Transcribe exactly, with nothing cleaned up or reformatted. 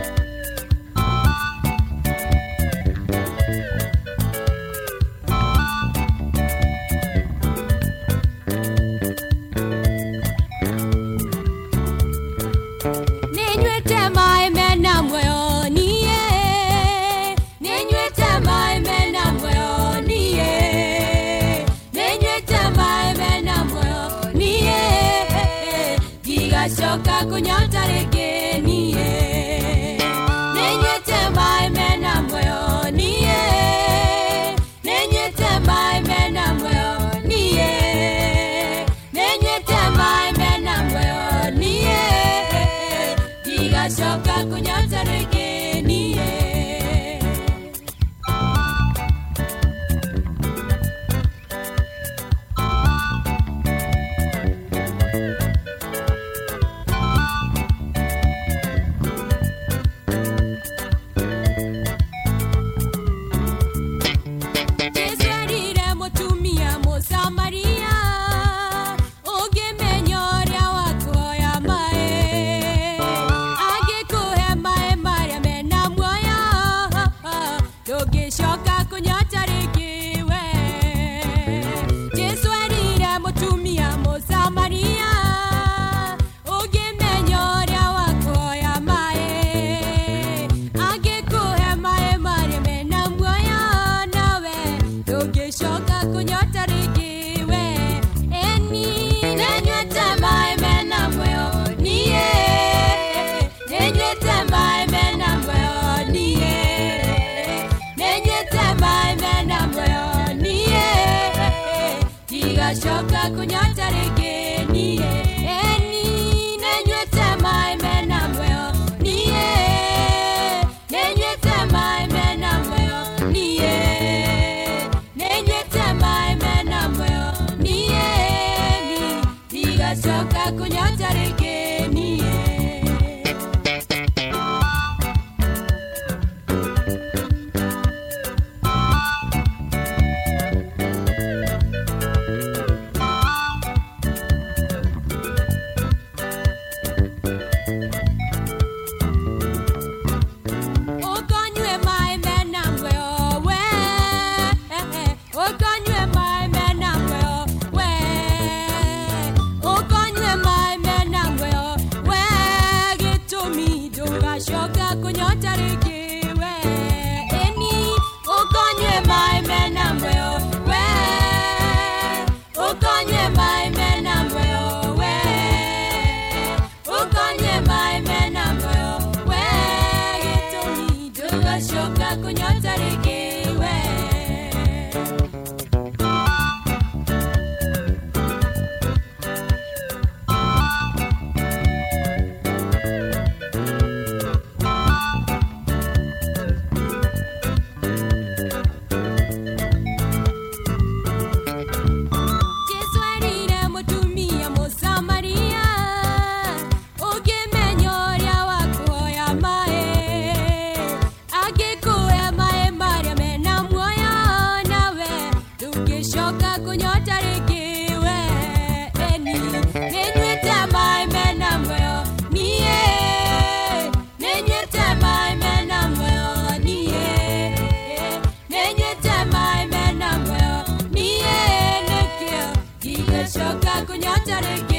Shoka kunyota rege niye Nenyete mai mena moyo niye Nenyete mai mena moyo niye Nenyete mai mena moyo niye Diga shoka kunyota rege niye Shoka kunyota rege we Jesu arira mutumia Musa Maria Oge menyoria wako ya mae Age kuhe mae mare mena mwoya nawe Oge shoka kunyota rege we Eni nenywete mae mena mwoyo niye Nenywete mae mena mwoyo niye Shoka kunyota rege niye Eni nenywete mai mena moyo niye Nenywete mai mena moyo niye Nenywete mai mena moyo niye Diga shoka kunyota rege niye Shoka kunyota rege we Eni ukonywe mai mena moyo we Ukonywe mai mena moyo we Ukonywe mai mena moyo we Gitomi duga shoka kunyota rege we Shoka kunyota rege we Eni nenywete mai mena moyo niye Nenywete mai mena moyo niye Nenywete mai mena moyo niye Nekio Diga shoka kunyota rege